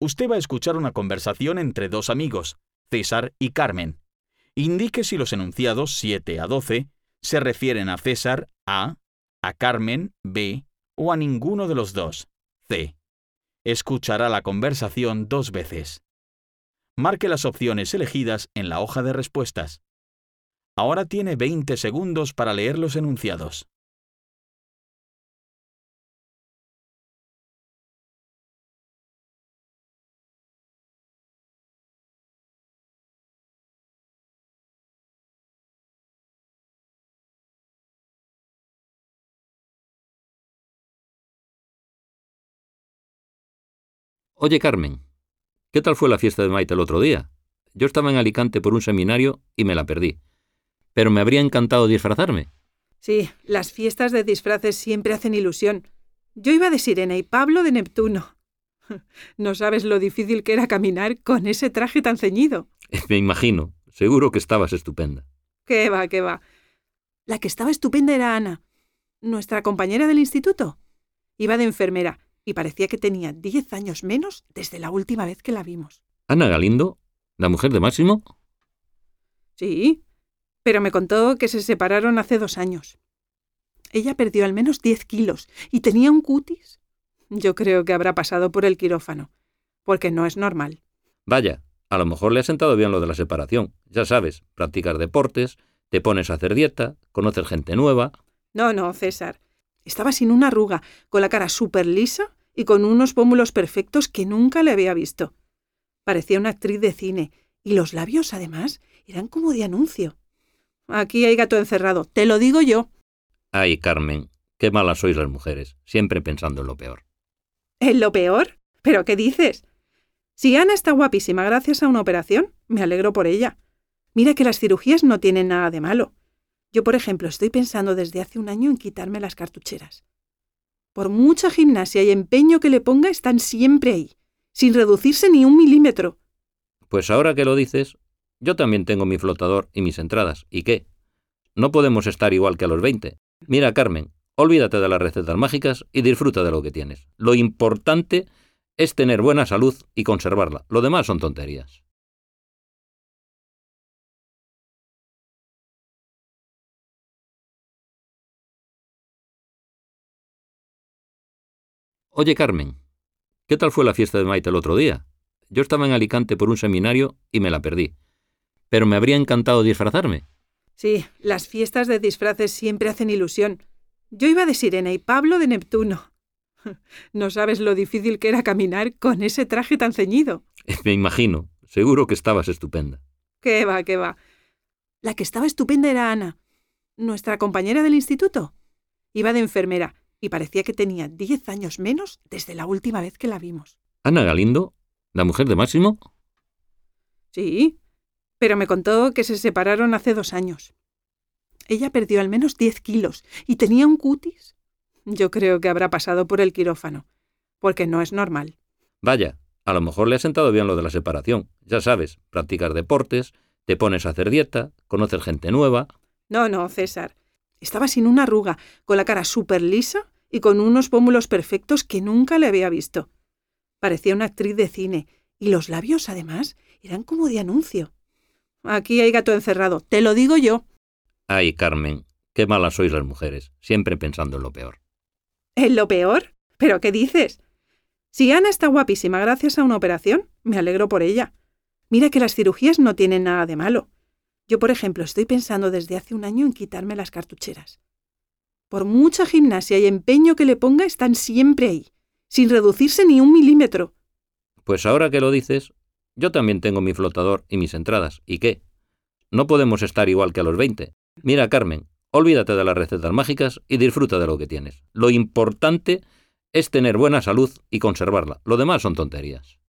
Usted va a escuchar una conversación entre dos amigos, César y Carmen. Indique si los enunciados 7 a 12 se refieren a César A, a Carmen B o a ninguno de los dos C. Escuchará la conversación 2 veces. Marque las opciones elegidas en la hoja de respuestas. Ahora tiene 20 segundos para leer los enunciados. Oye, Carmen, ¿qué tal fue la fiesta de Maite el otro día? Yo estaba en Alicante por un seminario y me la perdí. Pero me habría encantado disfrazarme. Sí, las fiestas de disfraces siempre hacen ilusión. Yo iba de Sirena y Pablo de Neptuno. No sabes lo difícil que era caminar con ese traje tan ceñido. Me imagino, seguro que estabas estupenda. ¡Qué va, qué va! La que estaba estupenda era Ana, nuestra compañera del instituto. Iba de enfermera y parecía que tenía 10 años menos desde la última vez que la vimos. ¿Ana Galindo? ¿La mujer de Máximo? Sí, pero me contó que se separaron hace 2 años. Ella perdió al menos 10 kilos y tenía un cutis. Yo creo que habrá pasado por el quirófano, porque no es normal. Vaya, a lo mejor le ha sentado bien lo de la separación. Ya sabes, practicas deportes, te pones a hacer dieta, conoces gente nueva. No, César. Estaba sin una arruga, con la cara súper lisa y con unos pómulos perfectos que nunca le había visto. Parecía una actriz de cine y los labios, además, eran como de anuncio. Aquí hay gato encerrado, te lo digo yo. Ay, Carmen, qué malas sois las mujeres, siempre pensando en lo peor. ¿En lo peor? ¿Pero qué dices? Si Ana está guapísima gracias a una operación, me alegro por ella. Mira que las cirugías no tienen nada de malo. Yo, por ejemplo, estoy pensando desde hace un año en quitarme las cartucheras. Por mucha gimnasia y empeño que le ponga, están siempre ahí, sin reducirse ni 1 milímetro. Pues ahora que lo dices, yo también tengo mi flotador y mis entradas. ¿Y qué? No podemos estar igual que a los 20. Mira, Carmen, olvídate de las recetas mágicas y disfruta de lo que tienes. Lo importante es tener buena salud y conservarla. Lo demás son tonterías. Oye, Carmen, ¿qué tal fue la fiesta de Maite el otro día? Yo estaba en Alicante por un seminario y me la perdí. Pero me habría encantado disfrazarme. Sí, las fiestas de disfraces siempre hacen ilusión. Yo iba de Sirena y Pablo de Neptuno. No sabes lo difícil que era caminar con ese traje tan ceñido. Me imagino, seguro que estabas estupenda. ¡Qué va, qué va! La que estaba estupenda era Ana, nuestra compañera del instituto. Iba de enfermera y parecía que tenía 10 años menos desde la última vez que la vimos. ¿Ana Galindo? ¿La mujer de Máximo? Sí, pero me contó que se separaron hace 2 años. Ella perdió al menos 10 kilos y tenía un cutis. Yo creo que habrá pasado por el quirófano, porque no es normal. Vaya, a lo mejor le ha sentado bien lo de la separación. Ya sabes, practicas deportes, te pones a hacer dieta, conoces gente nueva. No, César. Estaba sin una arruga, con la cara súper lisa y con unos pómulos perfectos que nunca le había visto. Parecía una actriz de cine y los labios, además, eran como de anuncio. Aquí hay gato encerrado, te lo digo yo. Ay, Carmen, qué malas sois las mujeres, siempre pensando en lo peor. ¿En lo peor? ¿Pero qué dices? Si Ana está guapísima gracias a una operación, me alegro por ella. Mira que las cirugías no tienen nada de malo. Yo, por ejemplo, estoy pensando desde hace un año en quitarme las cartucheras. Por mucha gimnasia y empeño que le ponga, están siempre ahí, sin reducirse ni 1 milímetro. Pues ahora que lo dices, yo también tengo mi flotador y mis entradas. ¿Y qué? No podemos estar igual que a los 20. Mira, Carmen, olvídate de las recetas mágicas y disfruta de lo que tienes. Lo importante es tener buena salud y conservarla. Lo demás son tonterías.